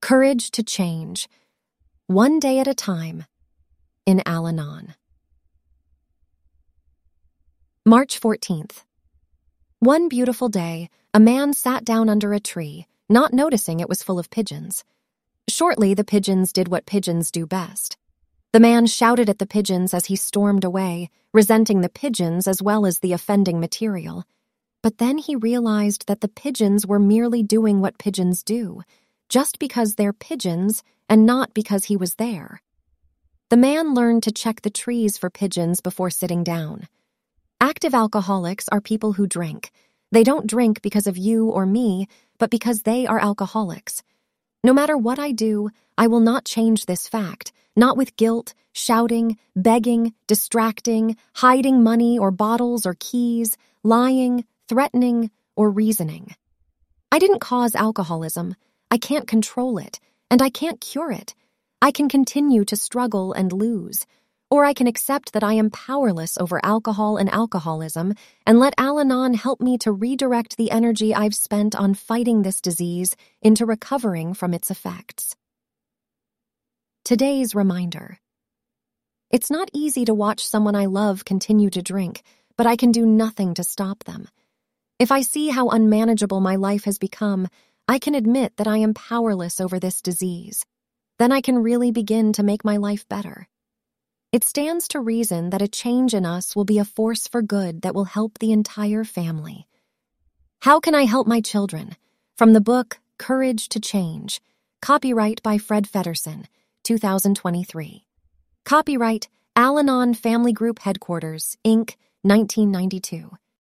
Courage to Change, One Day at a Time, in Al-Anon. March 14th. One beautiful day, a man sat down under a tree, not noticing it was full of pigeons. Shortly, the pigeons did what pigeons do best. The man shouted at the pigeons as he stormed away, resenting the pigeons as well as the offending material. But then he realized that the pigeons were merely doing what pigeons do, just because they're pigeons and not because he was there. The man learned to check the trees for pigeons before sitting down. Active alcoholics are people who drink. They don't drink because of you or me, but because they are alcoholics. No matter what I do, I will not change this fact, not with guilt, shouting, begging, distracting, hiding money or bottles or keys, lying, threatening, or reasoning. I didn't cause alcoholism. I can't control it, and I can't cure it. I can continue to struggle and lose, or I can accept that I am powerless over alcohol and alcoholism and let Al-Anon help me to redirect the energy I've spent on fighting this disease into recovering from its effects. Today's reminder. It's not easy to watch someone I love continue to drink, but I can do nothing to stop them. If I see how unmanageable my life has become, I can admit that I am powerless over this disease. Then I can really begin to make my life better. It stands to reason that a change in us will be a force for good that will help the entire family. How can I help my children? From the book Courage to Change. Copyright by Fred Feddersen, 2023. Copyright Al-Anon Family Group Headquarters, Inc., 1992.